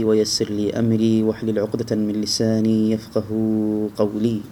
ويسر لي أمري واحلل عقدة من لساني يفقه قولي.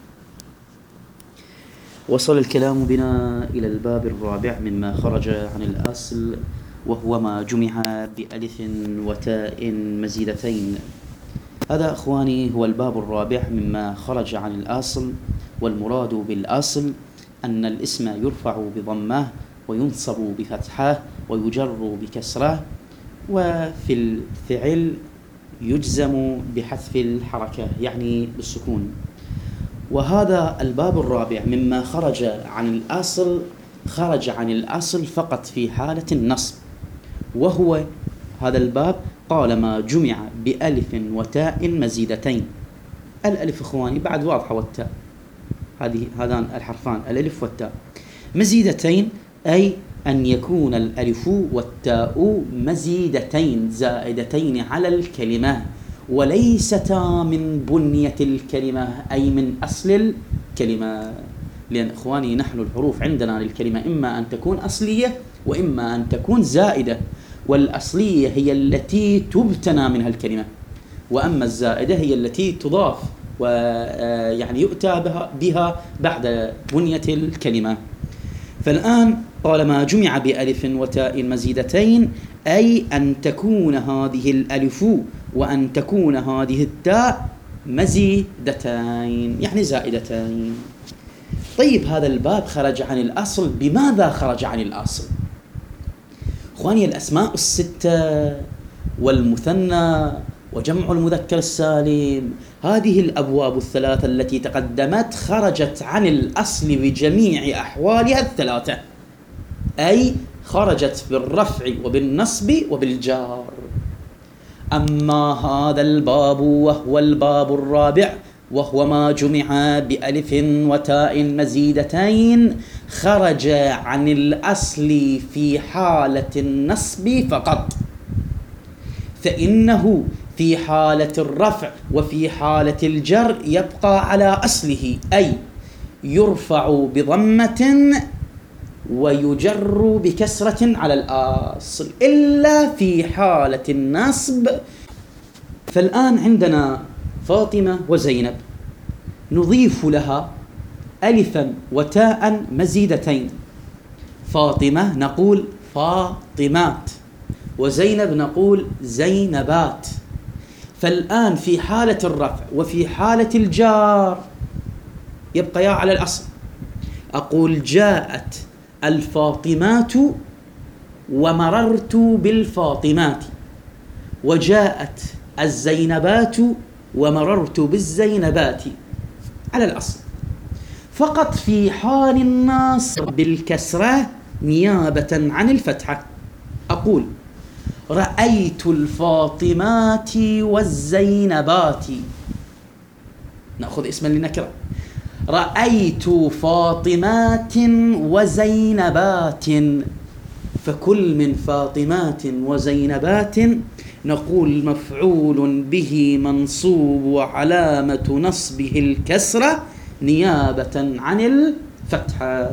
وصل الكلام بنا إلى الباب الرابع مما خرج عن الأصل، وهو ما جمع بألف وتاء مزيدتين. هذا أخواني هو الباب الرابع مما خرج عن الأصل، والمراد بالأصل أن الاسم يرفع بضمه وينصب بفتحه ويجر بكسره، وفي الفعل يجزم بحذف الحركة يعني بالسكون. وهذا الباب الرابع مما خرج عن الأصل خرج عن الأصل فقط في حالة النصب، وهو هذا الباب قال ما جمع بألف وتاء مزيدتين. الألف إخواني بعد واضحة، والتاء هذان الحرفان الألف والتاء مزيدتين، أي أن يكون الألف والتاء مزيدتين زائدتين على الكلمة، وليستا من بنية الكلمة أي من أصل الكلمة. لأن إخواني نحن الحروف عندنا للكلمة إما أن تكون أصلية وإما أن تكون زائدة، والأصلية هي التي تبتنى منها الكلمة، وأما الزائدة هي التي تضاف ويعني يؤتى بها بعد بنية الكلمة. فالآن قال ما جمع بألف وتاء مزيدتين، أي أن تكون هذه الألف وأن تكون هذه التاء مزيدتين يعني زائدتين. طيب هذا الباب خرج عن الأصل. بماذا خرج عن الأصل؟ إخواني الأسماء الستة والمثنى وجمع المذكر السالم، هذه الأبواب الثلاثة التي تقدمت خرجت عن الأصل بجميع أحوالها الثلاثة، أي خرجت بالرفع وبالنصب وبالجار. أما هذا الباب وهو الباب الرابع، وهو ما جمع بألف وتاء مزيدتين، خرج عن الأصل في حالة النصب فقط، فإنه في حالة الرفع وفي حالة الجر يبقى على أصله، أي يرفع بضمة ويجر بكسرة على الأصل، إلا في حالة النصب. فالآن عندنا فاطمة وزينب، نضيف لها ألفا وتاء مزيدتين. فاطمة نقول فاطمات، وزينب نقول زينبات. فالآن في حالة الرفع وفي حالة الجار يبقيا على الأصل. أقول جاءت الفاطمات ومررت بالفاطمات، وجاءت الزينبات ومررت بالزينبات على الأصل. فقط في حال النصب بالكسرة نيابة عن الفتحة أقول رأيت الفاطمات والزينبات. نأخذ اسما لنكرة، رأيت فاطمات وزينبات، فكل من فاطمات وزينبات نقول مفعول به منصوب وعلامة نصبه الكسرة نيابة عن الفتحة.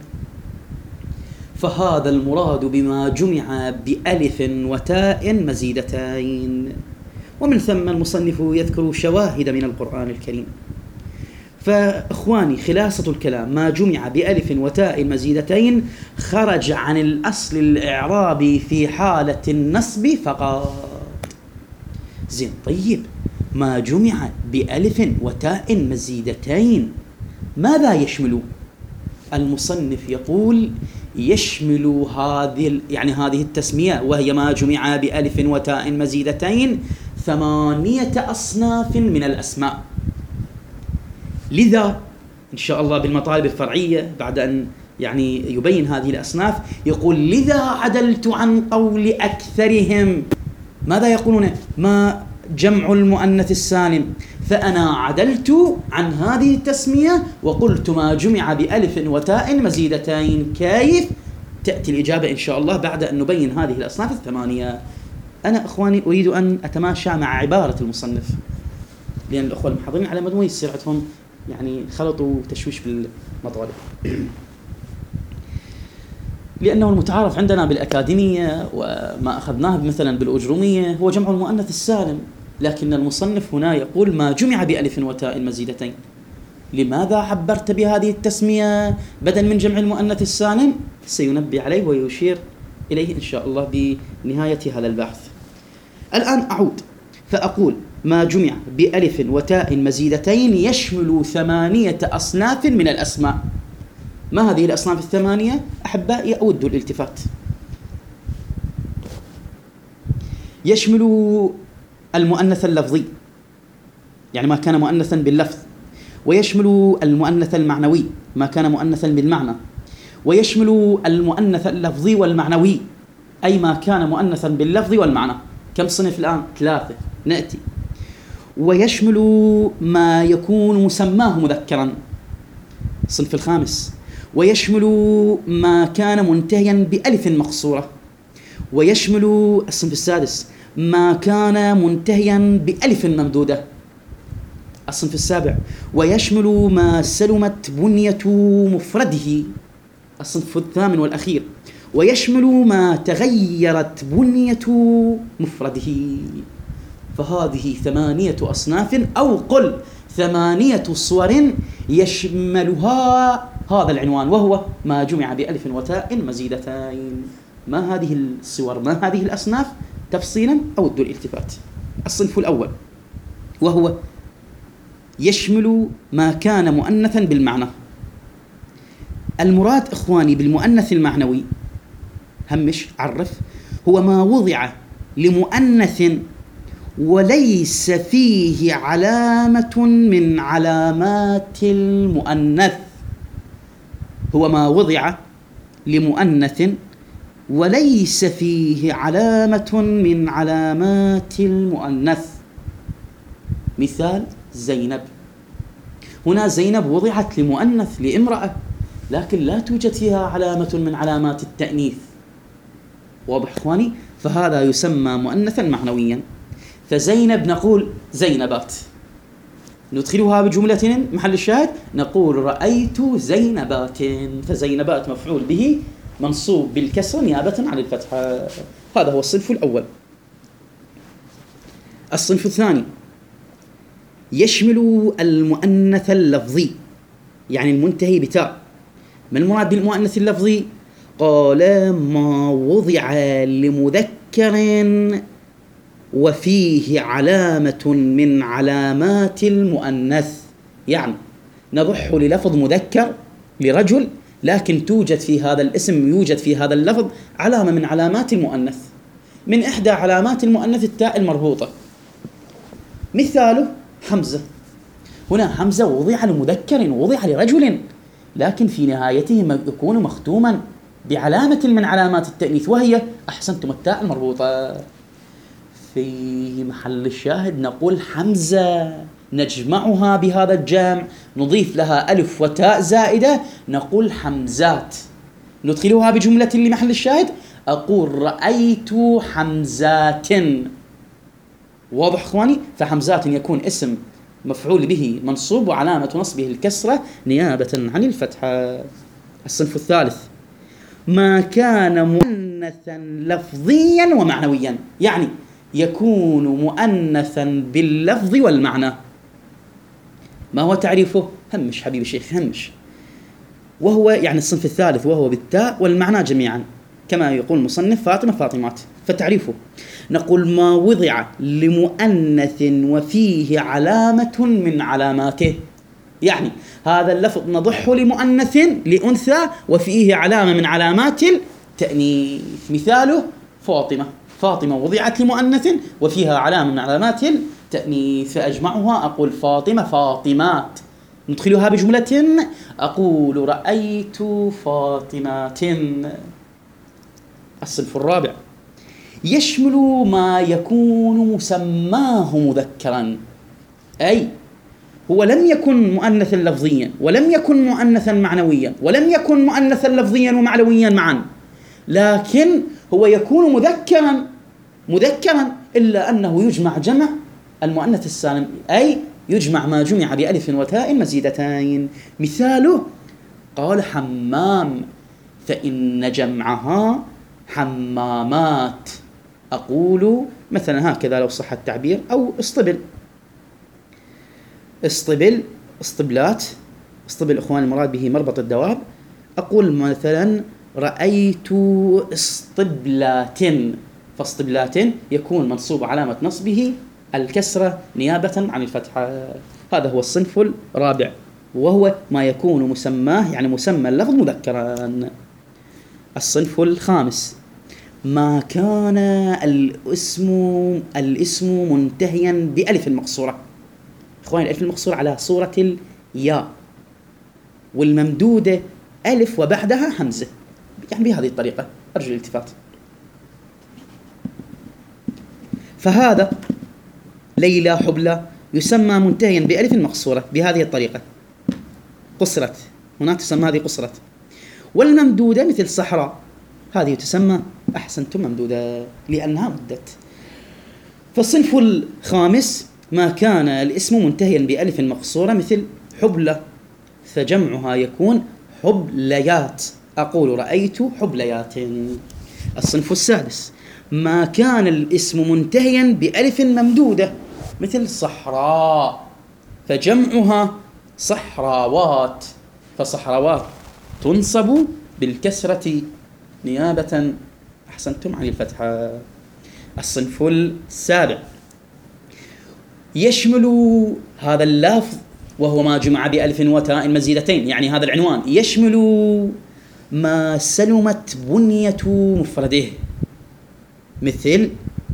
فهذا المراد بما جمع بألف وتاء مزيدتين. ومن ثم المصنف يذكر شواهد من القرآن الكريم. فإخواني خلاصة الكلام ما جمع بألف وتاء مزيدتين خرج عن الأصل الإعرابي في حالة النصب فقط. زين، طيب ما جمع بألف وتاء مزيدتين ماذا يشمل؟ المصنف يقول يشمل هذه التسمية، وهي ما جمع بألف وتاء مزيدتين 8 أصناف من الأسماء. لذا إن شاء الله بالمطالب الفرعية بعد أن يعني يبين هذه الأصناف يقول لذا عدلت عن قول أكثرهم. ماذا يقولون؟ ما جمع المؤنث السالم، فأنا عدلت عن هذه التسمية وقلت ما جمع بألف وتاء مزيدتين. كيف؟ تأتي الإجابة إن شاء الله بعد أن نبين هذه الأصناف 8. أنا إخواني أريد أن أتماشى مع عبارة المصنف، لأن الأخوة المحاضرين على مدى يصير عندهم يعني خلط وتشويش بالمطالب. لأنه المتعارف عندنا بالأكاديمية وما أخذناه مثلا بالأجرومية هو جمع المؤنث السالم، لكن المصنف هنا يقول ما جمع بألف وتاء مزيدتين. لماذا عبرت بهذه التسمية بدل من جمع المؤنث السالم؟ سينبه عليه ويشير إليه إن شاء الله بنهاية هذا البحث. الآن أعود فأقول ما جمع بألف وتاء مزيدتين يشمل 8 أصناف من الأسماء. ما هذه الأصناف 8؟ أحبائي أود الالتفات. يشمل المؤنث اللفظي، يعني ما كان مؤنثا باللفظ، ويشمل المؤنث المعنوي ما كان مؤنثا بالمعنى، ويشمل المؤنث اللفظي والمعنوي أي ما كان مؤنثا باللفظ والمعنى. كم صنف الآن؟ 3 نأتي. ويشمل ما يكون مسماه مذكرا، الصنف الخامس. ويشمل ما كان منتهيا بألف مقصورة. ويشمل الصنف السادس ما كان منتهيا بألف ممدودة. الصنف السابع ويشمل ما سلمت بنية مفرده. الصنف الثامن والأخير ويشمل ما تغيرت بنية مفرده. فهذه 8 أصناف أو قل 8 صور يشملها هذا العنوان، وهو ما جمع بألف وتاء مزيدتين. ما هذه الصور؟ ما هذه الأصناف؟ تفصيلا أود الالتفات. الصنف الأول وهو يشمل ما كان مؤنثا بالمعنى. المراد إخواني بالمؤنث المعنوي، همش عرف، هو ما وضع لمؤنث وليس فيه علامة من علامات المؤنث. هو ما وضع لمؤنث وليس فيه علامة من علامات المؤنث. مثال زينب. هنا زينب وضعت لمؤنث لامرأة، لكن لا توجد فيها علامة من علامات التأنيث. واضح إخواني؟ فهذا يسمى مؤنثا معنويا. فزينب نقول زينبات، ندخلها بجملة محل الشاهد نقول رأيت زينبات. فزينبات مفعول به منصوب بالكسر نيابة عن الفتحة. هذا هو الصنف الأول. الصنف الثاني يشمل المؤنث اللفظي، يعني المنتهي بتاء. ما المراد بالمؤنث اللفظي؟ قال ما وضع لمذكر وفيه علامة من علامات المؤنث. يعني نضح للفظ مذكر لرجل، لكن توجد في هذا الاسم، يوجد في هذا اللفظ علامة من علامات المؤنث. من إحدى علامات المؤنث التاء المربوطة. مثاله حمزة. هنا حمزة وضع لمذكر ووضع لرجل، لكن في نهايته يكون مختوما بعلامة من علامات التأنيث، وهي أحسنتم التاء المربوطة. في محل الشاهد نقول حمزة، نجمعها بهذا الجمع، نضيف لها ألف وتاء زائدة، نقول حمزات. ندخلها بجملة لمحل الشاهد، أقول رأيت حمزات. واضح إخواني؟ فحمزات يكون اسم مفعول به منصوب وعلامة نصبه الكسرة نيابة عن الفتحة. الصنف الثالث ما كان مؤنثا لفظيا ومعنويا، يعني يكون مؤنثا باللفظ والمعنى. ما هو تعريفه؟ همش حبيبي الشيخ همش. وهو يعني الصنف الثالث وهو بالتاء والمعنى جميعا، كما يقول المصنف فاطمة فاطمات. فتعريفه نقول ما وضع لمؤنث وفيه علامة من علاماته، يعني هذا اللفظ نضح لمؤنث لأنثى وفيه علامة من علامات التأنيث. مثاله فاطمة. فاطمة وضعت لمؤنث وفيها علامة من علامات التأنيث، فأجمعها أقول فاطمة فاطمات. ندخلها بجملة أقول رأيت فاطمات. الصنف الرابع يشمل ما يكون مسماه مذكرا، أي هو لم يكن مؤنثا لفظيا ولم يكن مؤنثا معنويا ولم يكن مؤنثا لفظيا ومعنويا معا، لكن هو يكون مذكرا إلا أنه يجمع جمع المؤنث السالم، أي يجمع ما جمع بألف وتاء مزيدتين. مثاله قال حمام، فإن جمعها حمامات. أقول مثلا هكذا لو صح التعبير، أو اصطبل، اصطبل، اصطبلات، اصطبل إخوان المراد به مربط الدواب. أقول مثلا رأيت اصطبلات، فاصطبلات يكون منصوب علامة نصبه الكسرة نيابة عن الفتحة. هذا هو الصنف الرابع، وهو ما يكون مسماه يعني مسمى اللفظ مذكرا. الصنف الخامس ما كان الاسم منتهيا بألف مقصورة. إخواني الألف المقصورة على صورة الياء، والممدودة ألف وبعدها همزة، يعني بهذه الطريقة، أرجو الالتفات. فهذا ليلى حبلى يسمى منتهيا بألف مقصورة بهذه الطريقة، قصرت، هنا تسمى هذه قصرت. والممدودة مثل صحراء، هذه تسمى أحسنتم ممدودة لأنها مدت. فالصنف الخامس ما كان الاسم منتهيا بألف مقصورة مثل حبلى، فجمعها يكون حبليات، أقول رأيت حبليات. الصنف السادس ما كان الاسم منتهيا بألف ممدودة مثل صحراء، فجمعها صحراوات، فصحراوات تنصب بالكسرة نيابة أحسنتم عن الفتحة. الصنف السابع يشمل هذا اللفظ وهو ما جمع بألف وتاء مزيدتين، يعني هذا العنوان يشمل ما سلمت بنية مفرده، مثل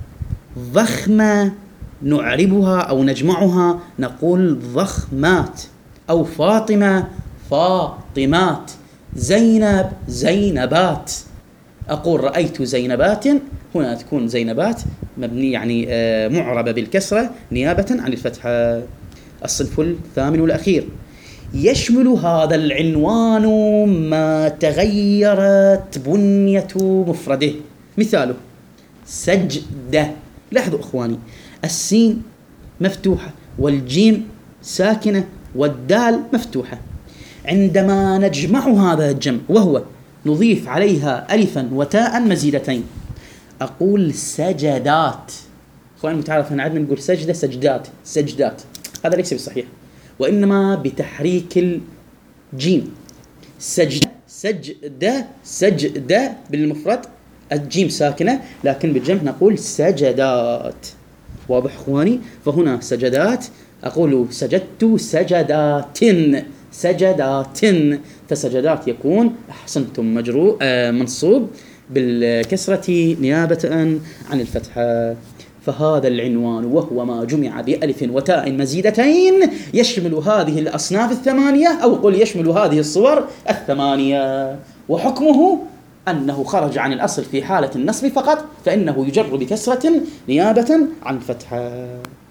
ضخمة نعربها أو نجمعها نقول ضخمات، أو فاطمة فاطمات، زينب زينبات. أقول رأيت زينبات، هنا تكون زينبات مبني يعني معربة بالكسرة نيابة عن الفتحة. الصنف الثامن والأخير يشمل هذا العنوان ما تغيرت بنية مفرده، مثاله سجدة. لاحظوا إخواني السين مفتوحة والجيم ساكنة والدال مفتوحة، عندما نجمع هذا الجمع وهو نضيف عليها ألفا وتاء مزيدتين أقول سجدات. إخواني متعرف أن عندنا نقول سجدة سجدات سجدات، هذا ليس بصحيح، وإنما بتحريك الجيم، سجدة سجدة سجدة بالمفرد الجيم ساكنة، لكن بالجمع نقول سجدات. واضح إخواني؟ فهنا سجدات أقول سجدت سجدات سجدات، فسجدات يكون أحسنتم منصوب بالكسرة نيابة عن الفتحة. فهذا العنوان وهو ما جمع بألف وتاء مزيدتين يشمل هذه الأصناف الثمانية، أو قل يشمل هذه الصور الثمانية، وحكمه أنه خرج عن الأصل في حالة النصب فقط، فإنه يجر بكسرة نيابة عن الفتحة.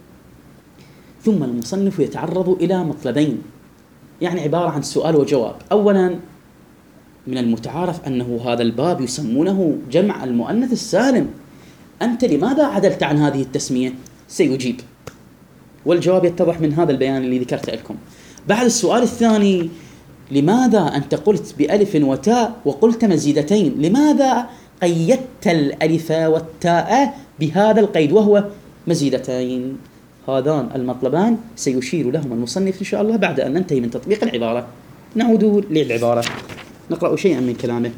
ثم المصنف يتعرض إلى مطلبين، يعني عبارة عن سؤال وجواب. أولا من المتعارف أنه هذا الباب يسمونه جمع المؤنث السالم، أنت لماذا عدلت عن هذه التسمية؟ سيجيب، والجواب يتضح من هذا البيان اللي ذكرت لكم. بعد السؤال الثاني لماذا أنت قلت بألف وتاء وقلت مزيدتين؟ لماذا قيدت الألف والتاء بهذا القيد وهو مزيدتين؟ هذان المطلبان سيشير لهما المصنف إن شاء الله بعد أن ننتهي من تطبيق العبارة. نعود للعبارة، نقرأ شيئا من كلامه.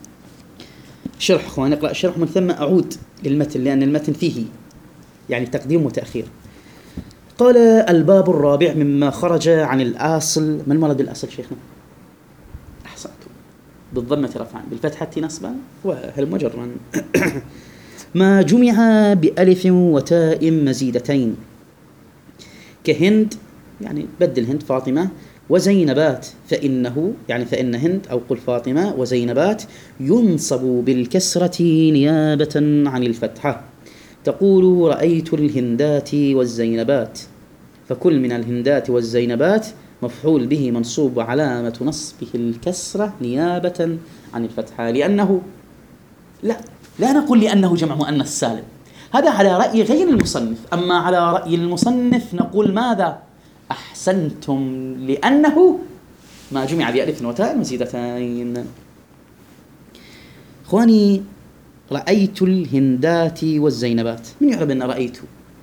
شرح أخوان، نقرأ الشرح من ثم أعود للمتن لأن المتن فيه يعني تقديم وتأخير. قال الباب الرابع مما خرج عن الأصل. ما المراد بالأصل شيخنا؟ أحسنتم، بالضمة رفعا بالفتحة نصبا وهل مجرا. ما جمع بألف وتاء مزيدتين كهند، يعني بدل هند فاطمة، وزينبات، فإنه يعني فإن هند أو قل فاطمة وزينبات ينصب بالكسرة نيابة عن الفتحة، تقول رأيت الهندات والزينبات، فكل من الهندات والزينبات مفعول به منصوب علامة نصبه الكسرة نيابة عن الفتحة، لأنه لا نقول لأنه جمع مؤنث سالم، هذا على رأي غير المصنف. أما على رأي المصنف نقول ماذا؟ أحسنتم، لأنه ما جمع بألف وتاء مزيدتين. إخواني رأيت الهندات والزينبات. من يعرف أن رأيت؟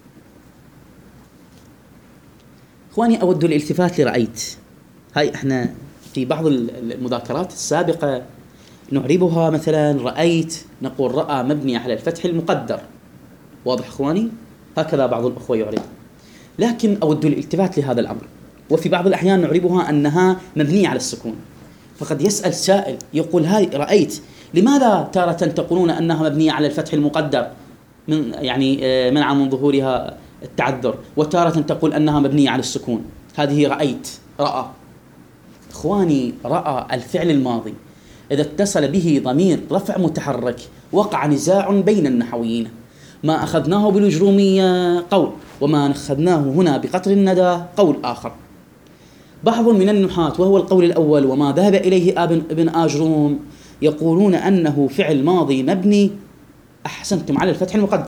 إخواني أود الالتفات لرأيت. هاي إحنا في بعض المذاكرات السابقة نعربها مثلا رأيت نقول رأى مبني على الفتح المقدر، واضح إخواني؟ هكذا بعض الأخوة يعرب، لكن أود الالتفات لهذا الأمر. وفي بعض الأحيان نعربها أنها مبنية على السكون. فقد يسأل سائل يقول هاي رأيت لماذا تارة تقولون أنها مبنية على الفتح المقدر من يعني منع من ظهورها التعذر، وتارة تقول أنها مبنية على السكون؟ هذه رأيت رأى. إخواني رأى الفعل الماضي إذا اتصل به ضمير رفع متحرك وقع نزاع بين النحويين، ما أخذناه بالجرومية قول، وما أخذناه هنا بقطر الندى قول آخر. بعض من النحاة وهو القول الأول وما ذهب إليه ابن آجروم يقولون أنه فعل ماضي مبني، أحسنتم، على الفتح المقدر.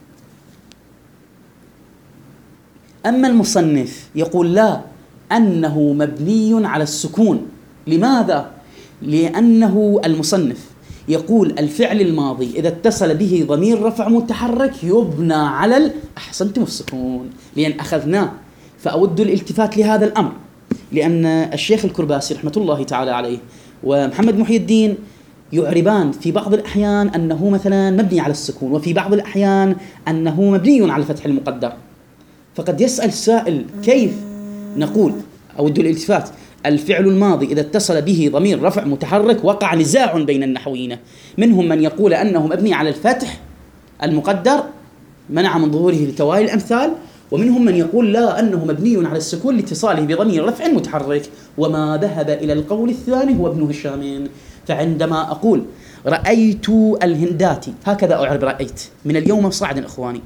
أما المصنف يقول لا، أنه مبني على السكون. لماذا؟ لأنه المصنف يقول الفعل الماضي إذا اتصل به ضمير رفع متحرك يبنى على أحسنتم السكون، لأن أخذناه. فأود الالتفات لهذا الأمر، لأن الشيخ الكرباسي رحمة الله تعالى عليه ومحمد محي الدين يعربان في بعض الأحيان أنه مثلا مبني على السكون، وفي بعض الأحيان أنه مبني على الفتح المقدر. فقد يسأل سائل كيف نقول أود الالتفات الفعل الماضي إذا اتصل به ضمير رفع متحرك وقع نزاع بين النحويين، منهم من يقول أنه مبني على الفتح المقدر منع من ظهوره لتوالي الأمثال، ومنهم من يقول لا، أنه مبني على السكون لاتصاله بضمير رفع متحرك. وما ذهب إلى القول الثاني هو ابن هشام. فعندما أقول رأيت الهندات هكذا أعرب رأيت من اليوم صاعدا إخواني.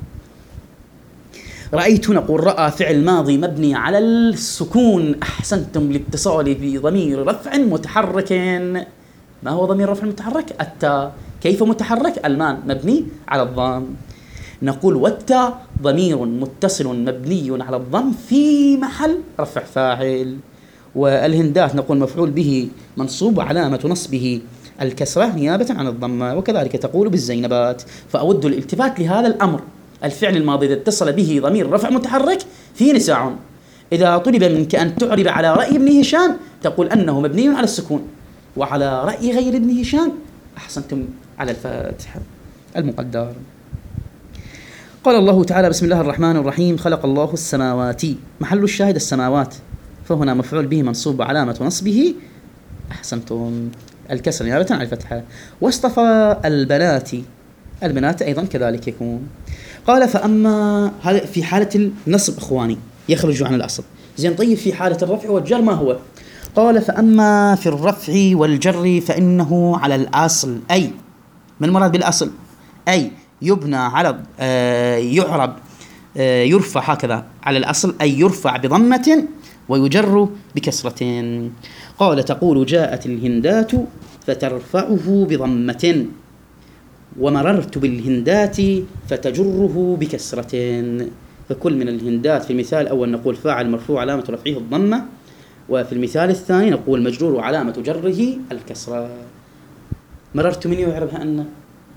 رأيت نقول رأى فعل ماضي مبني على السكون، أحسنتم، لاتصاله بضمير رفع متحرك. ما هو ضمير رفع متحرك؟ التاء. كيف متحرك؟ المان مبني على الضم. نقول والتاء ضمير متصل مبني على الضم في محل رفع فاعل. والهندات نقول مفعول به منصوب وعلامة نصبه الكسرة نيابة عن الضمة، وكذلك تقول بالزينبات. فأود الالتفات لهذا الأمر، الفعل الماضي إذا اتصل به ضمير رفع متحرك في نزاع. إذا طلب منك أن تعرب على رأي ابن هشام تقول أنه مبني على السكون، وعلى رأي غير ابن هشام أحسنتم على الفتح المقدر. قال الله تعالى بسم الله الرحمن الرحيم خلق الله السماوات، محل الشاهد السماوات، فهنا مفعول به منصوب علامة نصبه أحسنتم الكسر نيابة عن الفتحة. واصطفى البنات أيضا كذلك يكون. قال فأما هذا في حالة النصب إخواني يخرج عن الأصل. زين طيب في حالة الرفع والجر ما هو؟ قال فأما في الرفع والجر فإنه على الأصل. أي ما المراد بالأصل؟ أي يبنى على يعرب يرفع هكذا على الأصل، أي يرفع بضمة ويجر بكسرة. قال تقول جاءت الهندات فترفعه بضمة، ومررت بالهندات فتجره بكسرة. فكل من الهندات في المثال الأول نقول فاعل مرفوع علامة رفعه الضمة، وفي المثال الثاني نقول مجرور وعلامة جره الكسرة. مررت من يعربها أن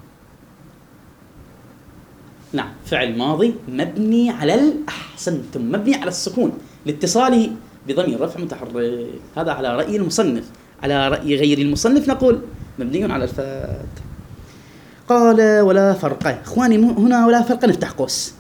نعم فعل ماضي مبني على أحسنتم مبني على السكون لاتصاله بضمير رفع متحرك. هذا على رأي المصنف. على رأي غير المصنف نقول مبني على الفتح. قال ولا فرق. إخواني هنا ولا فرق نفتح قوس.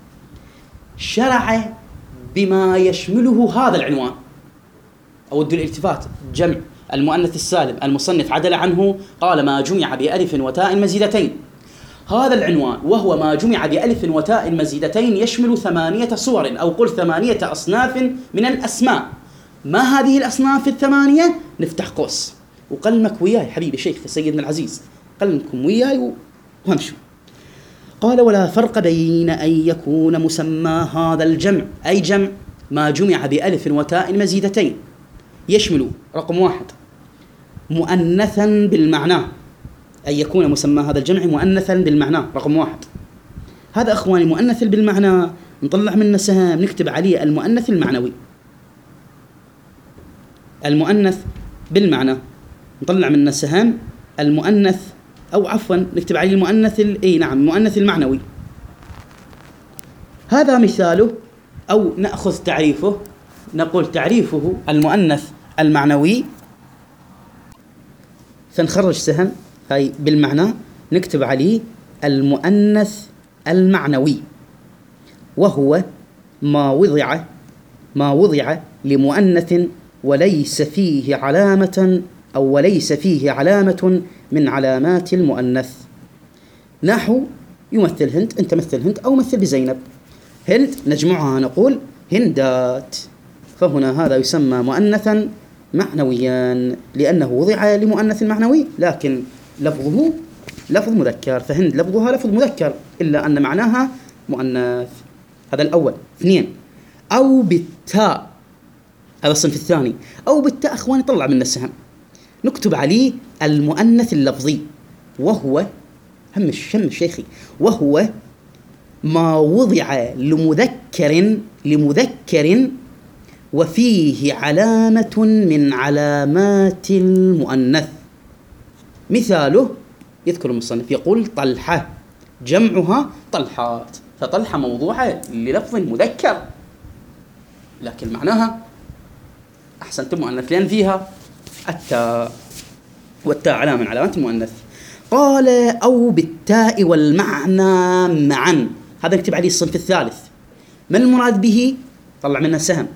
شرع بما يشمله هذا العنوان. أود الالتفات جمع المؤنث السالم، المصنف عدل عنه قال ما جمع بألف وتاء مزيدتين. هذا العنوان وهو ما جمع بألف وتاء مزيدتين يشمل 8 صور، أو قل 8 أصناف من الأسماء. ما هذه الأصناف 8؟ نفتح قوس وقلمك وياي حبيبي شيخ سيدنا العزيز، قلمكم وياي وهمشوا. قال ولا فرق بين أن يكون مسمى هذا الجمع، أي جمع ما جمع بألف وتاء مزيدتين، يشمل رقم 1 مؤنثا بالمعنى، أن يكون مسمى هذا الجمع مؤنثا بالمعنى رقم 1. هذا أخواني مؤنث بالمعنى نطلع منه سهم نكتب عليه المؤنث المعنوي. المؤنث بالمعنى نطلع منه سهم المؤنث أو عفوا نكتب عليه المؤنث المؤنث المعنوي. هذا مثاله، أو نأخذ تعريفه، نقول تعريفه المؤنث المعنوي، فنخرج سهم هاي بالمعنى نكتب عليه المؤنث المعنوي، وهو ما وضع لمؤنث وليس فيه علامة من علامات المؤنث. نحو يمثل هند، أنت مثل هند أو مثل بزينب. هند نجمعها نقول هندات، فهنا هذا يسمى مؤنثا معنويا لأنه وضع لمؤنث معنوي لكن لفظه لفظ مذكر، فهند لفظها لفظ مذكر إلا أن معناها مؤنث. هذا الأول. 2 أو بالتاء، هذا الصنف الثاني. أو بالتاء أخواني طلع من السهم، نكتب عليه المؤنث اللفظي، وهو همش شيخي، وهو ما وضع لمذكر وفيه علامة من علامات المؤنث. مثاله يذكر المصنف يقول طلحة، جمعها طلحات، فطلحة موضوعة للفظ مذكر لكن معناها أحسنتم مؤنث لأن فيها التاء، والتاء علامة من علامات المؤنث. قال أو بالتاء والمعنى معا، هذا نكتب عليه الصنف الثالث. ما المراد به؟ طلع منه سهم،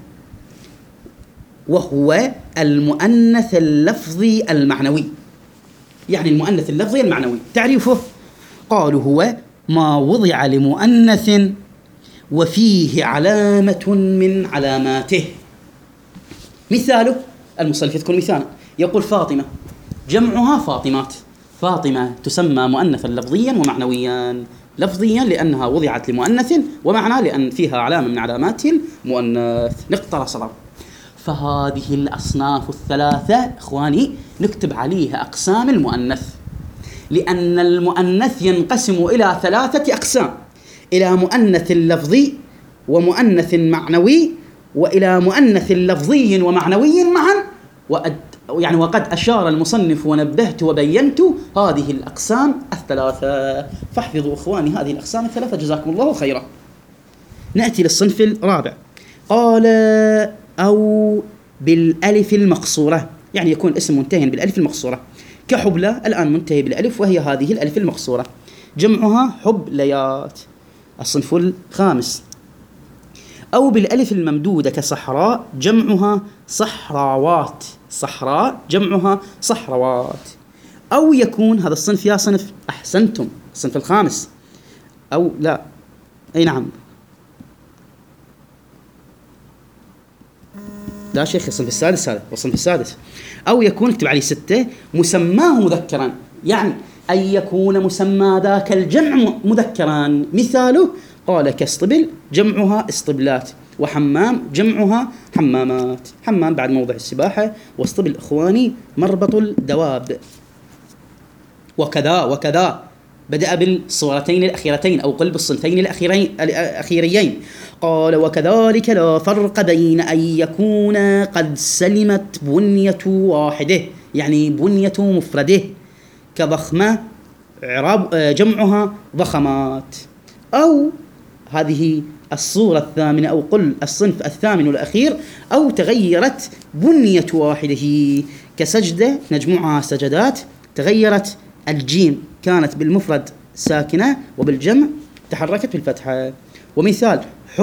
وهو المؤنث اللفظي المعنوي، يعني المؤنث اللفظي المعنوي. تعريفه قالوا هو ما وضع لمؤنث وفيه علامة من علاماته. مثاله المصنف يذكر مثالا، يقول فاطمة، جمعها فاطمات، فاطمة تسمى مؤنثا لفظيا ومعنويا. لفظيا لأنها وضعت لمؤنث، ومعنى لأن فيها علامة من علامات المؤنث. نقطة صغر. فهذه الأصناف الثلاثة إخواني نكتب عليها أقسام المؤنث، لأن المؤنث ينقسم إلى 3 أقسام: إلى مؤنث لفظي ومؤنث معنوي، وإلى مؤنث لفظي ومعنوي معا. وقد أشار المصنف ونبهت وبينت هذه الأقسام الثلاثة، فاحفظوا إخواني هذه الأقسام الثلاثة جزاكم الله خيرا. نأتي للصنف الرابع. قال أو بالألف المقصورة، يعني يكون اسم منتهي بالألف المقصورة، كحبلى الآن منتهي بالألف وهي هذه الألف المقصورة، جمعها حبليات. الصنف الخامس. أو بالألف الممدودة كصحراء، جمعها صحراوات، صحراء جمعها صحروات. أو يكون هذا الصنف يا صنف أحسنتم الصنف الخامس، أو لا أي نعم لا شيخ، الصنف السادس هذا والصنف السادس. أو يكون اكتب عليه 6 مسماه مذكرا، يعني أن يكون مسمى ذاك الجمع مذكرا. مثاله قال كاصطبل، جمعها اسطبلات، وحمام جمعها حمامات. حمام بعد موضع السباحة، واصطبل إخواني مربط الدواب. وكذا بدأ بالصورتين الأخيرتين أو قل بالصنفين الأخيريين. قال وكذلك لا فرق بين أن يكون قد سلمت بنية واحده، يعني بنية مفرده، كضخمة جمعها ضخمات. أو هذه الصورة الثامنة أو قل الصنف الثامن والأخير، أو تغيرت بنية واحده، كسجدة نجمعها سجدات، تغيرت الجيم كانت بالمفرد ساكنة وبالجمع تحركت بالفتحة. ومثال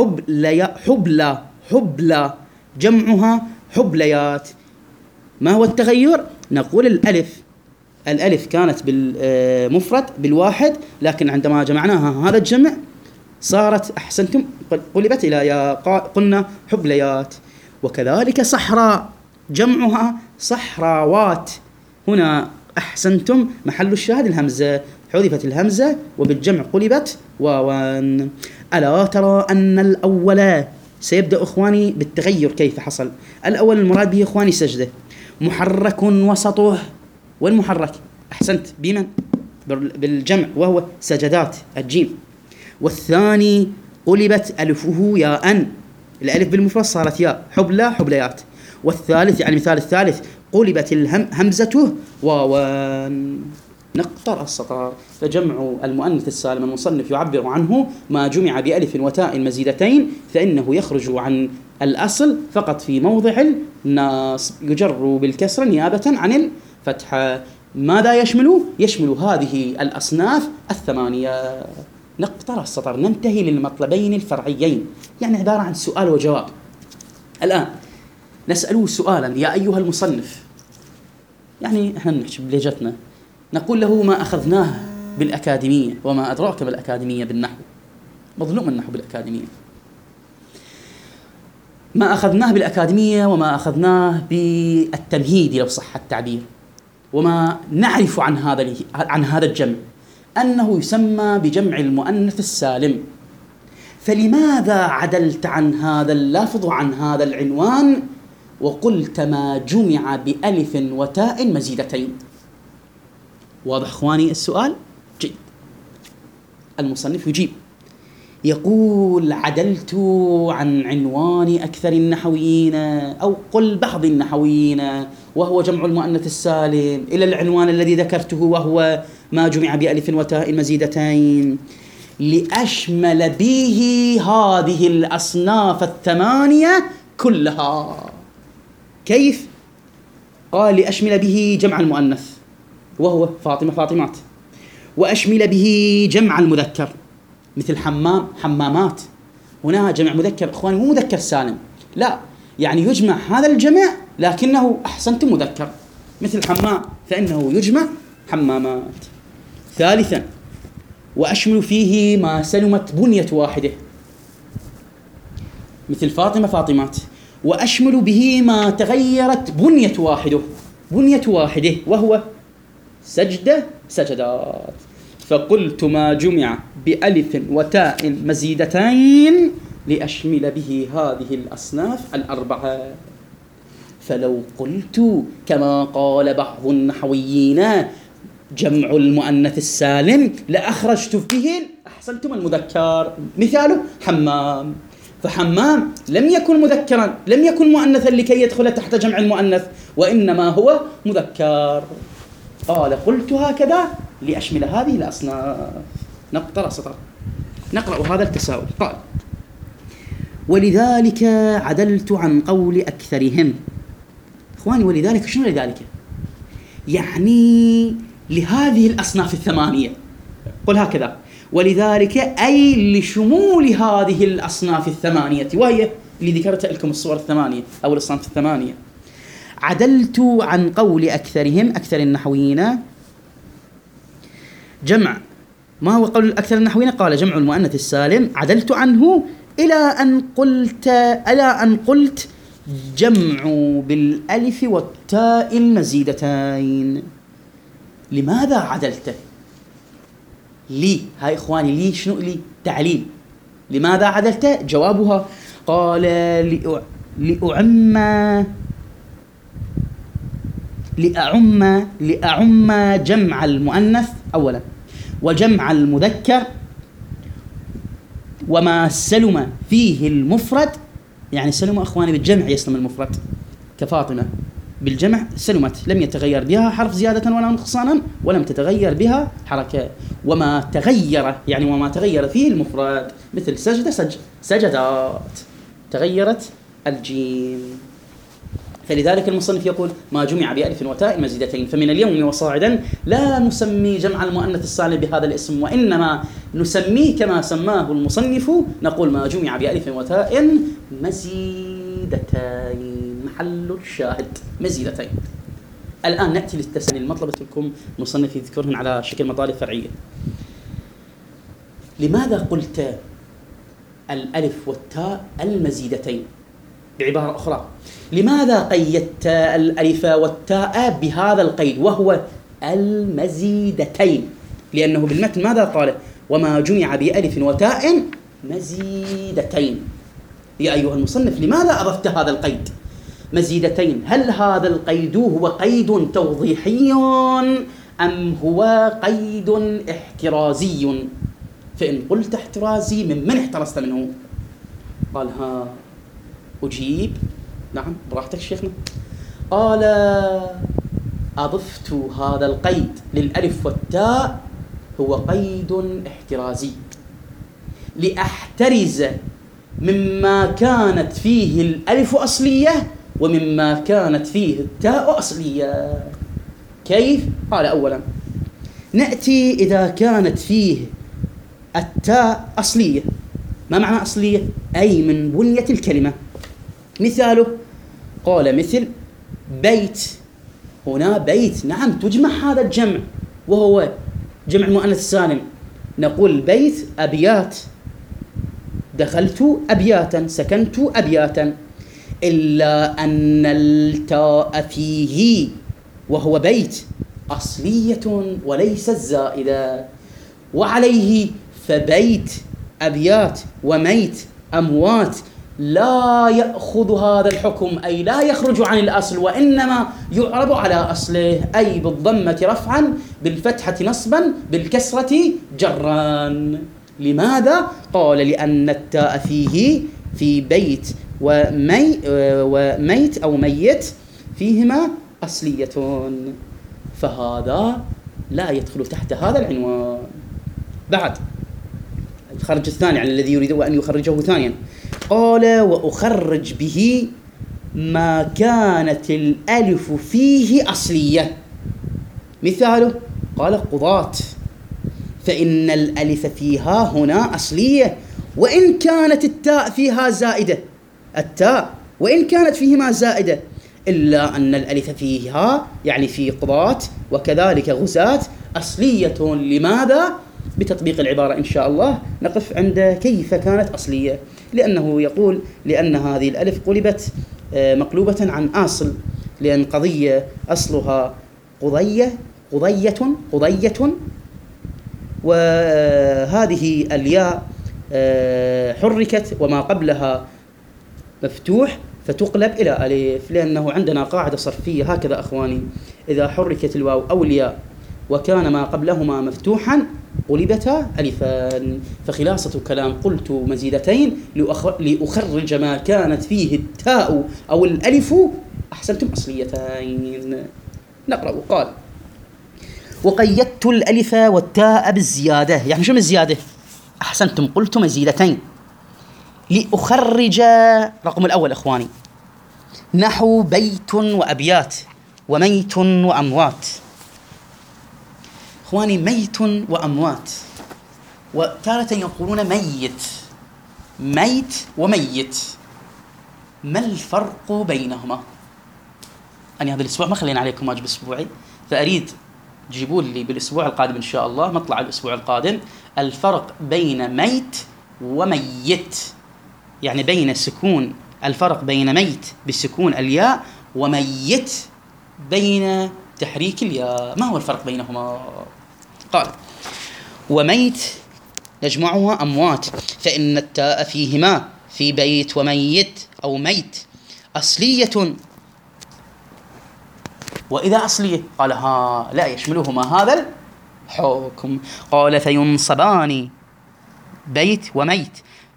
حبلى جمعها حبليات. ما هو التغير؟ نقول الألف كانت بالمفرد بالواحد، لكن عندما جمعناها هذا الجمع صارت أحسنتم قلبت إلى يا، قلنا حبليات. وكذلك صحراء جمعها صحراوات، هنا أحسنتم محل الشاهد الهمزة، حذفت الهمزة وبالجمع قلبت واوان. ألا ترى أن الأول سيبدأ إخواني بالتغير كيف حصل. الأول المراد به إخواني سجدة، محرك وسطه، والمحرك أحسنت بمن؟ بالجمع وهو سجدات الجيم. والثاني قلبت ألفه ياء، الألف بالمفرد صارت ياء، حبلى حبليات. والثالث يعني مثال الثالث قلبت همزته واوان. نقطة السطر. فجمع المؤنث السالم المصنف يعبر عنه ما جمع بألف وتاء مزيدتين، فإنه يخرج عن الأصل فقط في موضع النصب، يجر بالكسر نيابة عن الفتحة. ماذا يشمل؟ يشمل هذه الأصناف الثمانية. نقطة السطر. ننتهي للمطلبين الفرعيين، يعني عبارة عن سؤال وجواب. الآن نسأله سؤالا: يا أيها المصنف، يعني إحنا نحكي بلهجتنا، نقول له: ما أخذناه بالأكاديمية، وما أدراك بالأكاديمية بالنحو، مظلوم النحو بالأكاديمية. ما أخذناه بالأكاديمية وما أخذناه بالتمهيد لو صح التعبير، وما نعرف عن هذا الجمع أنه يسمى بجمع المؤنث السالم. فلماذا عدلت عن هذا اللفظ وعن هذا العنوان وقلت ما جمع بألف وتاء مزيدتين؟ واضح إخواني السؤال؟ جيد. المصنف يجيب يقول: عدلت عن عنوان أكثر النحويين، أو قل بعض النحويين، وهو جمع المؤنث السالم، إلى العنوان الذي ذكرته وهو ما جمع بألف وتاء مزيدتين، لأشمل به هذه الأصناف الثمانية كلها. كيف؟ قال: لأشمل به جمع المؤنث وهو فاطمة فاطمات، وأشمل به جمع المذكر مثل حمام حمامات. هنا جمع مذكر إخواني، مو مذكر سالم، لا، يعني يجمع هذا الجمع لكنه أحسنتم مذكر، مثل حمام فإنه يجمع حمامات. ثالثا: وأشمل فيه ما سلمت بنية واحده مثل فاطمة فاطمات، وأشمل به ما تغيرت بنية واحده وهو سجدة سجدات. فقلت ما جمع بألف وتاء مزيدتين لأشمل به هذه الأصناف الأربعة. فلو قلت كما قال بعض النحويين جمع المؤنث السالم لأخرجت به أحسنتم المذكر، مثاله حمام، فحمام لم يكن مذكرا، لم يكن مؤنثا لكي يدخل تحت جمع المؤنث، وإنما هو مذكر. قال: قلت هكذا لأشمل هذه الأصناف. نقطة سطر. نقرأ هذا التساؤل. قال: ولذلك عدلت عن قول أكثرهم. إخواني، ولذلك شنو لذلك؟ يعني لهذه الأصناف الثمانية. قل هكذا: ولذلك أي لشمول هذه الأصناف الثمانية، وهي اللي ذكرت لكم الصور الثمانية أو الأصناف الثمانية. عدلت عن قول أكثرهم، أكثر النحويين. جمع، ما هو قول أكثر النحويين؟ قال: جمع المؤنث السالم. عدلت عنه إلى أن قلت جمع بالألف والتاء المزيدتين. لماذا عدلت؟ لي، هاي إخواني، لي شنو؟ لي تعليل. لماذا عدلت؟ جوابها: قال: لأعم جمع المؤنث أولا وجمع المذكر، وما سلم فيه المفرد. يعني سلم إخواني بالجمع يسلم المفرد، كفاطمة بالجمع سلمت، لم يتغير بها حرف زيادة ولا نقصانا، ولم تتغير بها حركة. وما تغير فيه المفرد مثل سجدة سجدات، تغيرت الجيم. فلذلك المصنف يقول: ما جمع بألف وتاء مزيدتين. فمن اليوم وصاعدا لا نسمي جمع المؤنث السالم بهذا الاسم، وإنما نسميه كما سماه المصنف، نقول ما جمع بألف وتاء مزيدتين. محل الشاهد مزيدتين. الآن نأتي للتسأل المطلبة لكم المصنف يذكرهن على شكل مطالب فرعية. لماذا قلت الألف والتاء المزيدتين؟ بعبارة أخرى، لماذا قيدت الألف والتاء بهذا القيد وهو المزيدتين؟ لأنه بالمتن ماذا قال؟ وما جمع بألف وتاء مزيدتين. يا أيها المصنف، لماذا أضفت هذا القيد مزيدتين؟ هل هذا القيد هو قيد توضيحي أم هو قيد احترازي؟ فإن قلت احترازي، من احترزت منه؟ قال: ها أجيب. نعم، براحتك شيخنا. قال: أضفت هذا القيد للألف والتاء هو قيد احترازي لأحترز مما كانت فيه الألف أصلية ومما كانت فيه التاء أصلية. كيف؟ قال أولا نأتي إذا كانت فيه التاء أصلية. ما معنى أصلية؟ أي من بنية الكلمة. مثاله قال مثل بيت، هنا بيت، نعم تجمع هذا الجمع وهو جمع مؤنث سالم، نقول بيت أبيات، دخلت أبياتا، سكنت أبياتا، إلا أن التاء فيه وهو بيت أصلية وليست زائدة، وعليه فبيت أبيات وميت أموات لا يأخذ هذا الحكم، أي لا يخرج عن الأصل، وإنما يعرب على أصله، أي بالضمة رفعا، بالفتحة نصبا، بالكسرة جرا. لماذا؟ قال لأن التاء فيه في بيت وميت أو ميت فيهما أصلية، فهذا لا يدخل تحت هذا العنوان. بعد الخرج الثاني على الذي يريد أن يخرجه ثانيا، قال وأخرج به ما كانت الألف فيه أصلية. مثاله قال قضاة، فإن الألف فيها هنا أصلية وإن كانت التاء فيها زائدة، التاء وإن كانت فيهما زائدة، إلا أن الألف فيها يعني في قضاة وكذلك غزاة أصلية. لماذا؟ بتطبيق العبارة إن شاء الله نقف عند كيف كانت أصلية، لأنه يقول لأن هذه الألف قلبت مقلوبة عن أصل، لأن قضية أصلها قضية، وهذه الياء حركت وما قبلها مفتوح فتقلب إلى ألف، لأنه عندنا قاعدة صرفية هكذا أخواني، إذا حركت الواو أو الياء وكان ما قبلهما مفتوحا قلبتا ألفان. فخلاصة الكلام قلت مزيدتين لأخرج ما كانت فيه التاء أو الألف أحسنتم أصليتين. نقرأ. قال وقيدت الألف والتاء بالزيادة. يعني شو الزيادة؟ أحسنتم قلت مزيدتين لأخرج. رقم الأول إخواني نحو بيت وأبيات وميت وأموات. إخواني ميت وأموات، وتارة يقولون ميت وميت، ما الفرق بينهما؟ أنا هذا الأسبوع ما خلينا عليكم واجب أسبوعي، فأريد تجيبوا لي بالأسبوع القادم إن شاء الله، مطلع الأسبوع القادم، الفرق بين ميت وميت، يعني بين سكون، الفرق بين ميت بسكون الياء وميت بين تحريك الياء، ما هو الفرق بينهما؟ قال وميت نجمعها أموات، فإن التاء فيهما في بيت وميت أو ميت أصلية. وإذا أصلية قال لا يشملهما هذا الحكم. قال فينصبان بيت وميت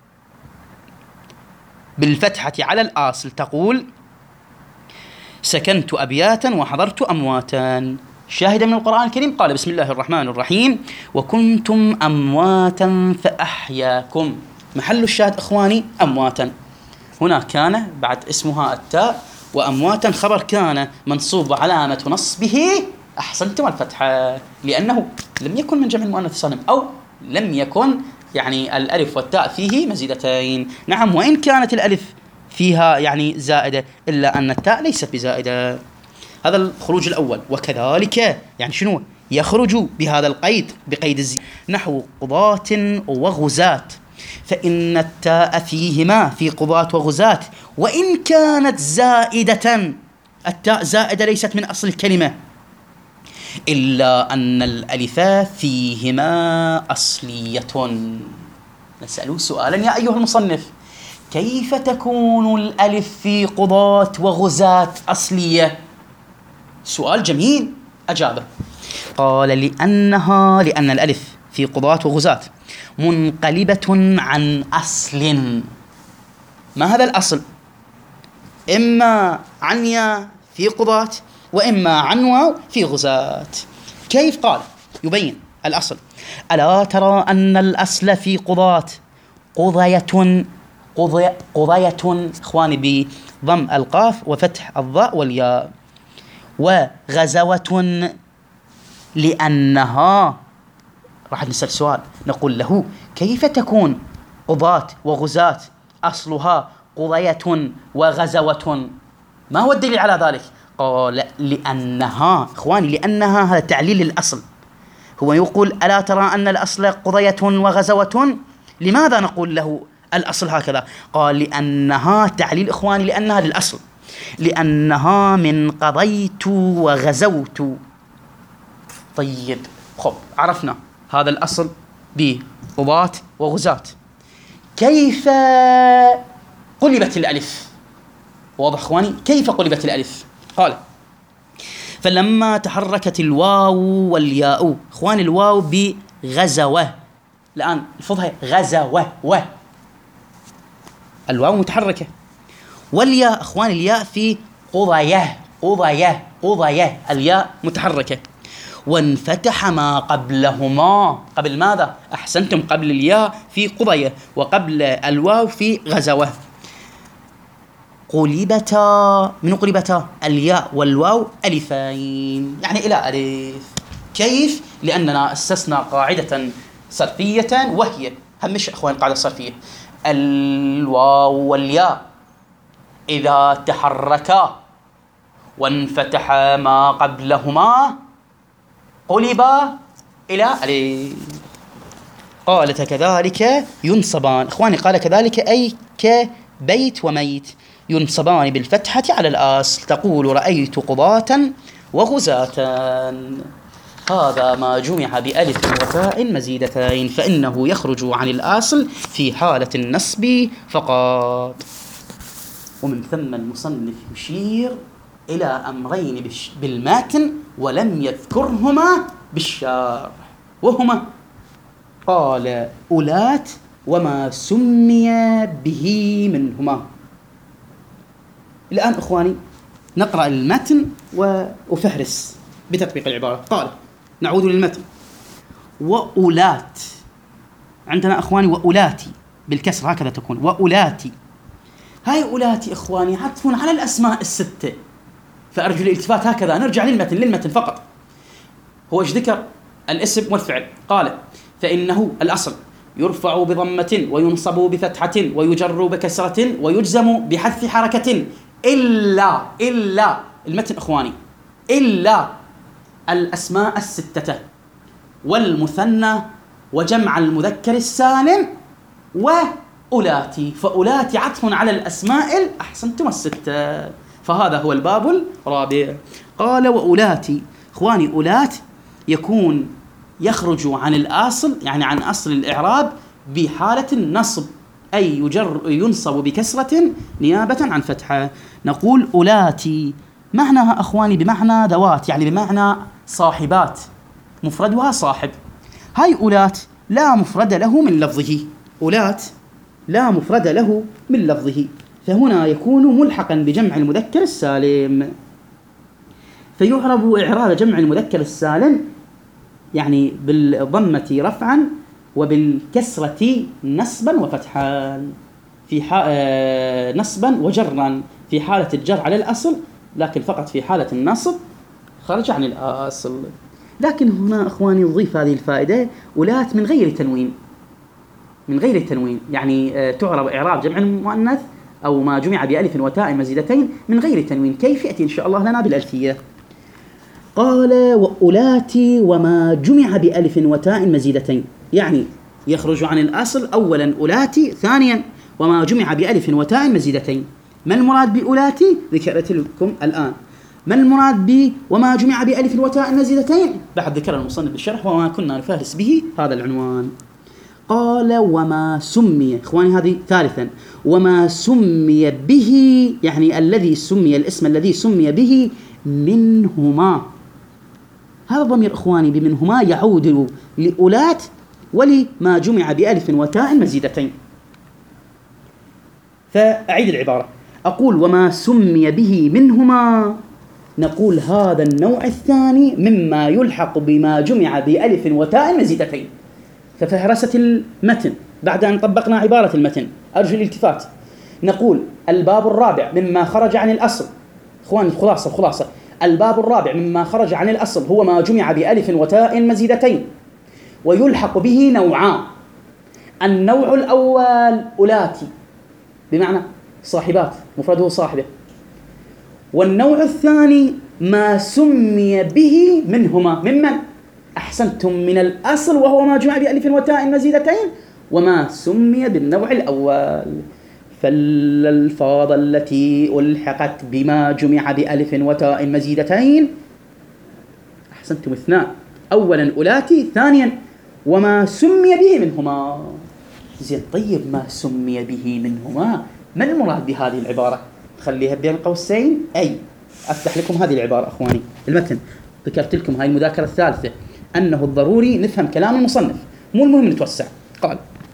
بالفتحة على الأصل، تقول سكنت أبياتا وحضرت أمواتا. شاهد من القرآن الكريم قال بسم الله الرحمن الرحيم وكنتم أمواتا فأحياكم. محل الشاهد إخواني أمواتا، هنا كان بعد اسمها التاء، وأمواتا خبر كان منصوب وعلامة نصبه أحسنتم الفتحة، لأنه لم يكن من جمع المؤنث السالم، أو لم يكن يعني الألف والتاء فيه مزيدتين. نعم وإن كانت الألف فيها يعني زائدة، إلا أن التاء ليست بزائدة. هذا الخروج الأول. وكذلك يعني شنو؟ يخرج بهذا القيد، بقيد الزيادة، نحو قضاة وغزاة، فإن التاء فيهما في قضاة وغزاة وإن كانت زائدة، التاء زائدة ليست من أصل الكلمة، إلا أن الألف فيهما أصلية. نسأل سؤالا يا أيها المصنف، كيف تكون الألف في قضاة وغزاة أصلية؟ سؤال جميل. أجابه قال لأن الألف في قضاة وغزاة منقلبة عن أصل. ما هذا الأصل؟ إما عن ياء في قضاة وإما عن واو في غزاة. كيف؟ قال يبين الأصل: ألا ترى أن الأصل في قضاة قضية إخواني بضم القاف وفتح الضاء والياء، وغزوة لأنها. راح نسأل سؤال نقول له: كيف تكون قضاة وغزاة أصلها قضية وغزوة؟ ما هو الدليل على ذلك؟ قال: لأنها إخواني، لأنها هذا تعليل الأصل. هو يقول: ألا ترى أن الأصل قضية وغزوة؟ لماذا نقول له الأصل هكذا؟ قال: لأنها تعليل إخواني، لأنها للأصل، لأنها من قضيت وغزوت. طيب خب، عرفنا هذا الأصل بقضاة وغزاة. كيف قلبت الألف؟ واضح إخواني؟ كيف قلبت الألف؟ قال: فلما تحركت الواو والياء. إخواني الواو بغزوة، الآن الفظها غزوة، الواو متحركة، والياء إخواني الياء في قضية، الياء متحركة. وانفتح ما قبلهما، قبل ماذا؟ أحسنتم، قبل الياء في قضية وقبل الواو في غزوة. قلبتا، من قلبتا؟ الياء والواو ألفين، يعني إلى ألف. كيف؟ لأننا أسسنا قاعدة صرفية، وهي همش إخوان قاعدة صرفية: الواو والياء إذا تحركا وانفتح ما قبلهما قلبا إلى ألف. قالت كذلك ينصبان. إخواني قال كذلك أي كبيت وميت، ينصبان بالفتحة على الأصل. تقول: رأيت قضاة وغزاة. هذا ما جمع بألف وتاء مزيدتين، فإنه يخرج عن الأصل في حالة النصب فقط. ومن ثم المصنف يشير إلى أمرين بالماتن ولم يذكرهما بالشرح، وهما: قال أولات وما سمي به منهما. الآن إخواني نقرأ المتن وأفهرس بتطبيق العبارة. قال، نعود للمتن: وأولات. عندنا إخواني وأولاتي بالكسر هكذا تكون، وأولاتي. هاي أولاتي إخواني عطف على الأسماء الستة، فأرجو الالتفات هكذا. نرجع للمتن فقط. هو ايش ذكر؟ الاسم والفعل. قال: فإنه الأصل يرفع بضمة وينصب بفتحة ويجر بكسرة ويجزم بحذف حركة إلا المتن إخواني إلا الأسماء الستة والمثنى وجمع المذكر السالم وأولاتي. فأولاتي عطف على الأسماء أحسنتم الستة. فهذا هو الباب الرابع. قال: وأولاتي. إخواني أولات يخرج عن الأصل، يعني عن أصل الإعراب بحالة النصب، أي ينصب بكسرة نيابة عن فتحة. نقول أولاتي معناها إخواني بمعنى ذوات، يعني بمعنى صاحبات، مفردها صاحب. هاي أولات لا مفرد له من لفظه، أولات لا مفرد له من لفظه، فهنا يكون ملحقا بجمع المذكر السالم. فيعرب إعراب جمع المذكر السالم يعني بالضمة رفعا وبالكسرة نصبا وفتحا، في نصبا وجرا في حالة الجر على الأصل، لكن فقط في حالة النصب خرج عن الأصل. لكن هنا إخواني نضيف هذه الفائدة: أولات من غير تنوين، يعني تعرب إعراب جمع المؤنث أو ما جمع بألف وتاء مزيدتين من غير تنوين. كيف يأتي إن شاء الله لنا بالألفية. قال: وأولاتي وما جمع بألف وتاء مزيدتين، يعني يخرج عن الأصل أولا أولاتي، ثانيا وما جمع بألف وتاء مزيدتين. ما المراد بأولاتي؟ ذكرت لكم الآن. ما المراد وما جمع بألف وتاء مزيدتين؟ بعد ذكر المصنف بالشرح وما كنا نفهرس به هذا العنوان. قال: وما سمي. إخواني هذه ثالثا، وما سمي به، يعني الذي سمي، الاسم الذي سمي به منهما. هذا ضمير إخواني بمنهما يعود لأولات ولما جمع بألف وتاء مزيدتين. فأعيد العبارة، أقول: وما سمي به منهما نقول هذا النوع الثاني مما يلحق بما جمع بألف وتاء مزيدتين. ففهرسة المتن بعد أن طبقنا عبارة المتن أرجو الالتفات. نقول الباب الرابع مما خرج عن الأصل، إخواني الخلاصة الباب الرابع مما خرج عن الأصل هو ما جمع بألف وتاء مزيدتين، ويلحق به نوعان. النوع الأول أولاتي بمعنى صاحبات، مفرده صاحبة. والنوع الثاني ما سمي به منهما، ممن أحسنتم، من الأصل وهو ما جمع بألف وتاء مزيدتين، وما سمي بالنوع الأول. فالألفاظ التي ألحقت بما جمع بألف وتاء مزيدتين أحسنتم اثنان: أولا أولاتي، ثانيا وما سمي به منهما. زين، طيب ما سمي به منهما ما المراد بهذه العبارة؟ خليها بين قوسين، أي أفتح لكم هذه العبارة أخواني. المتن ذكرت لكم هاي المذاكرة الثالثة أنه الضروري نفهم كلام المصنف، مو المهم نتوسع. قال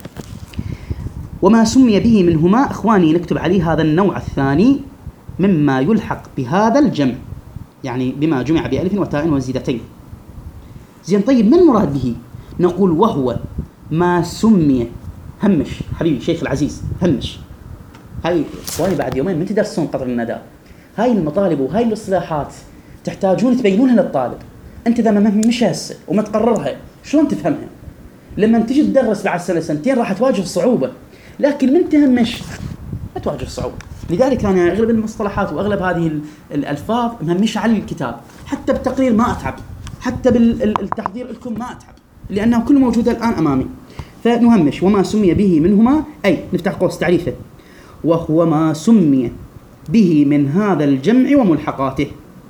وما سمي به منهما، إخواني نكتب عليه هذا النوع الثاني مما يلحق بهذا الجمع، يعني بما جمع بألف وتاء وزيدتين. زين، طيب ما المراد به؟ نقول وهو ما سمي، همش حبيبي شيخ العزيز، همش هاي إخواني بعد يومين من تدرسون قدر الندى. هاي المطالب وهاي الاصطلاحات تحتاجون تبينونها للطالب. أنت إذا ما مش هسه وما تقررها شلون تفهمها؟ لما تجي تدرس بعد سنة سنتين راح تواجه صعوبة، لكن من تهمش ما تواجه صعوبة. لذلك أنا أغلب المصطلحات وأغلب هذه الألفاظ مهمش على الكتاب، حتى بالتقرير ما أتعب، حتى بالتحضير لكم ما أتعب، لأنها كل موجودة الآن أمامي. فنهمش وما سمي به منهما، أي نفتح قوس تعريفه: وهو ما سمي به من هذا الجمع وملحقاته.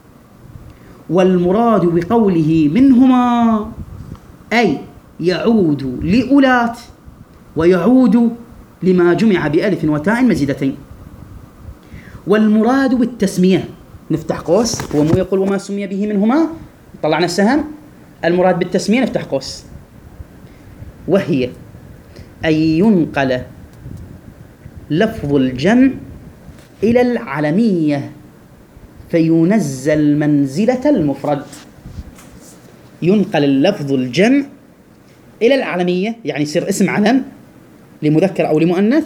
والمراد بقوله منهما أي يعود لأولات ويعود لما جمع بألف وتاء مزيدتين. والمراد بالتسمية، نفتح قوس، هو مو يقول وما سمي به منهما، طلعنا السهم، المراد بالتسمية نفتح قوس، وهي أن ينقل لفظ الجمع إلى العلمية فينزل منزلة المفرد. ينقل اللفظ الجمع إلى العلمية، يعني يصير اسم علم لمذكر أو لمؤنث،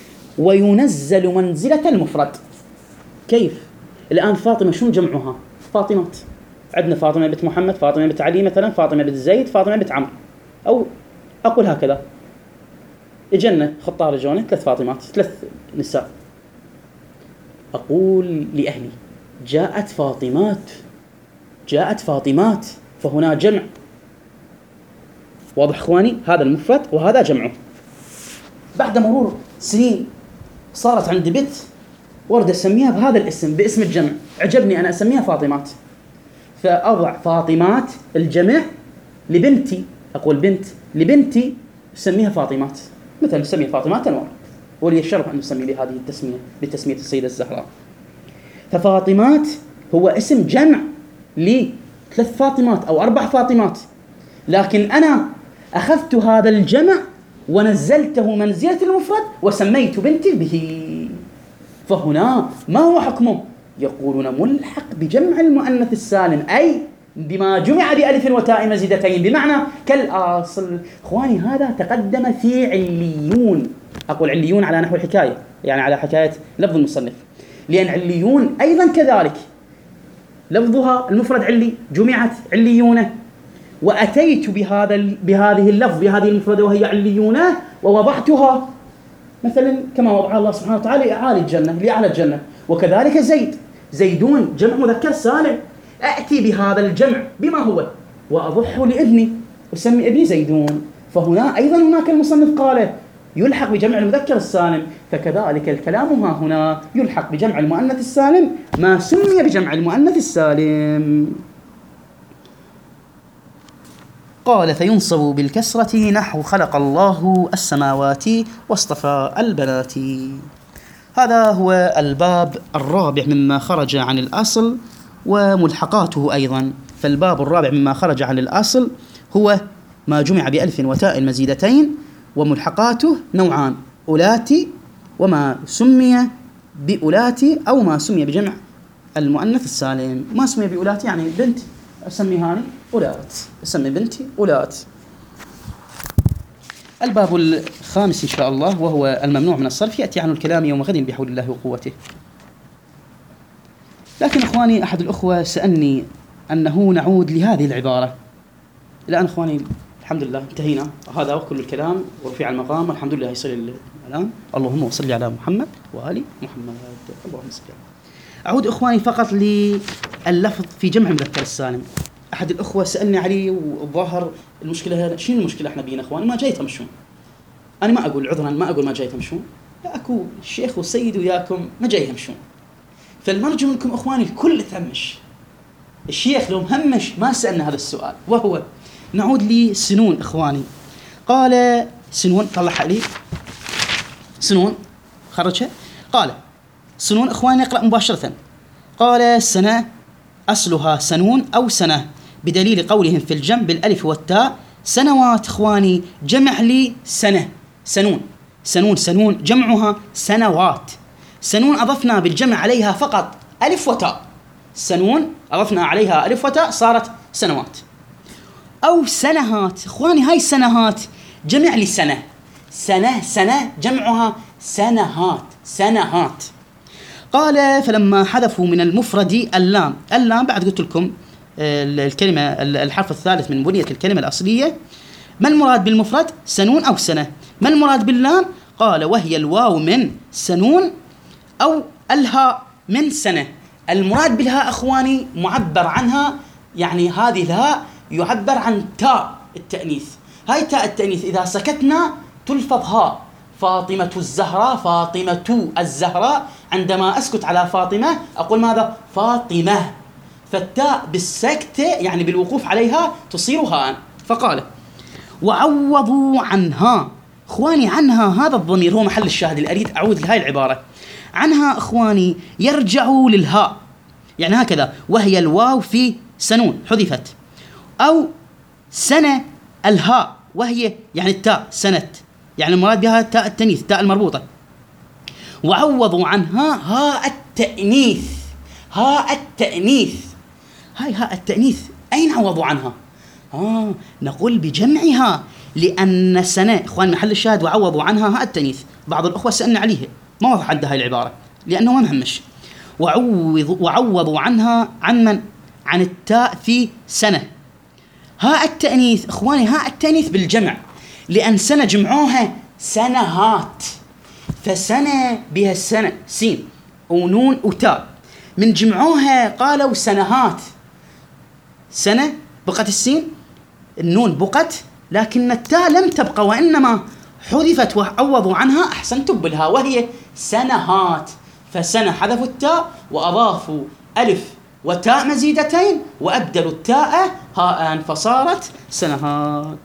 وينزل منزلة المفرد. كيف؟ الآن فاطمة شنو جمعها؟ فاطمات. عندنا فاطمة بنت محمد، فاطمة بنت علي مثلا، فاطمة بنت زيد، فاطمة بنت عمرو. أو أقول هكذا، إجنا خطار جونة 3 فاطمات، 3 نساء. أقول لأهلي جاءت فاطمات، فهنا جمع. واضح إخواني؟ هذا المفرد وهذا جمعه. بعد مرور سنين صارت عندي بنت ورد أسميها بهذا الاسم، باسم الجمع، عجبني أنا أسميها فاطمات، فأضع فاطمات الجمع لبنتي، أقول بنت لبنتي سميها فاطمات، مثلا نسميها فاطمات أنوار، ولي الشرف أن نسمي بهذه التسمية بتسمية السيدة الزهراء. ففاطمات هو اسم جمع ل3 فاطمات أو 4 فاطمات، لكن أنا أخذت هذا الجمع ونزلته منزلة المفرد وسميت بنتي به. فهنا ما هو حكمه؟ يقولون ملحق بجمع المؤنث السالم، أي بما جمع بألف وتاء مزيدتين، بمعنى كالأصل. إخواني هذا تقدم في عليون، أقول عليون على نحو الحكاية، يعني على حكاية لفظ المصنف، لأن عليون أيضا كذلك لفظها المفرد علي، جمعت عليونه، وأتيت بهذه اللفظ بهذه المفردة وهي عليونه ووضعتها مثلا كما وضع الله سبحانه وتعالى أعالي الجنة لأعلى الجنة. وكذلك زيدون جمع مذكر سالم، أأتي بهذا الجمع بما هو وأضحه لابني وسمي ابني زيدون. فهنا أيضا هناك المصنف قال يلحق بجمع المذكر السالم، فكذلك الكلام ها هنا يلحق بجمع المؤنث السالم ما سمي بجمع المؤنث السالم. قال فينصب بالكسرة نحو خلق الله السماوات واصطفى البنات. هذا هو الباب الرابع مما خرج عن الأصل وملحقاته أيضا. فالباب الرابع مما خرج عن الأصل هو ما جمع بألف وتاء مزيدتين، وملحقاته نوعان: أولاتي وما سمي بأولاتي، أو ما سمي بجمع المؤنث السالم ما اسمي بأولات، يعني بنت أسمي هاني أولات، أسمي بنتي أولات. الباب الخامس إن شاء الله وهو الممنوع من الصرف، يأتي عنه الكلام يوم غد بحول الله وقوته. لكن إخواني أحد الأخوة سألني أنه نعود لهذه العبارة. الآن إخواني الحمد لله انتهينا، هذا وكل الكلام ورفيع المقام والحمد لله يصل الآن. اللهم صل على محمد وآل محمد. اللهم صل. أعود إخواني فقط لللفظ في جمع المذكر السالم. أحد الأخوة سألني عليه والظاهر المشكلة هذا. شنو المشكلة؟ إحنا بينا إخواني ما جاي تمشون. أنا ما أقول عذرا، ما أقول ما جاي تمشون، أكو الشيخ والسيد وياكم ما جاي يمشون. فالمرجو منكم إخواني الكل تهمش. الشيخ لو مهمش ما سألنا هذا السؤال، وهو نعود لسنون إخواني. قال سنون، طلعها لي سنون خرجها. قال سنون إخواني نقرأ مباشرة. قال سنة أصلها سنون أو سنة بدليل قولهم في الجمع بالألف والتاء. سنوات إخواني جمع لي سنة، سنون سنون سنون جمعها سنوات. سنون أضفنا بالجمع عليها فقط ألف وتاء، سنون أضفنا عليها ألف وتاء صارت سنوات. أو سنهات إخواني، هاي سنهات جمع لي سنة، سنة سنة جمعها سنهات سنهات. قال فلما حذفوا من المفرد اللام، اللام بعد قلت لكم الكلمة الحرف الثالث من بنية الكلمة الأصلية. ما المراد بالمفرد؟ سنون أو سنة. ما المراد باللام؟ قال وهي الواو من سنون أو الهاء من سنة. المراد بالهاء أخواني معبر عنها، يعني هذه الهاء يعبر عن تاء التأنيث. هاي تاء التأنيث إذا سكتنا تلفظ هاء. فاطمة الزهراء، فاطمة الزهراء، عندما أسكت على فاطمة أقول ماذا؟ فاطمة. فالتاء بالسكتة يعني بالوقوف عليها تصير هاء. فقال وعوضوا عنها إخواني. عنها هذا الضمير هو محل الشاهد اللي أريد أعود لهاي العبارة. عنها إخواني يرجع للهاء، يعني هكذا وهي الواو في سنون حذفت. أو سنة الهاء وهي يعني التاء سنة، يعني المراد بها تاء التأنيث، تاء المربوطة. وعوضوا عنها هاء التأنيث، هاء التأنيث. هاي هاء التأنيث أين عوضوا عنها؟ نقول بجمعها، لأن سنة إخوان محل الشاهد وعوضوا عنها هاء التأنيث. بعض الأخوة سألنا عليه ما وضح عندها هاي العبارة لأنه ما مهمش. وعوضوا عنها عن من؟ عن التاء في سنة. هاء التأنيث إخواني، هاء التأنيث بالجمع، لأن سنة جمعوها سنهات، فسنة بها السنة سين ونون وتاء، من جمعوها قالوا سنهات. سنة بقت السين، النون بقت، لكن التاء لم تبقى وإنما حذفت وعوضوا عنها. أحسنتم بالها وهي سنهات. فسنة حذفوا التاء وأضافوا ألف وتاء مزيدتين وأبدلوا التاء هاء فصارت سنهات.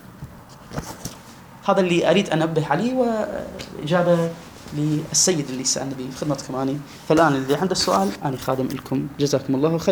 هذا اللي أريد أن أنبه عليه، وإجابة للسيد اللي سألني بخدمتكم أنا. فالآن اللي عنده السؤال أنا خادم لكم، جزاكم الله خير.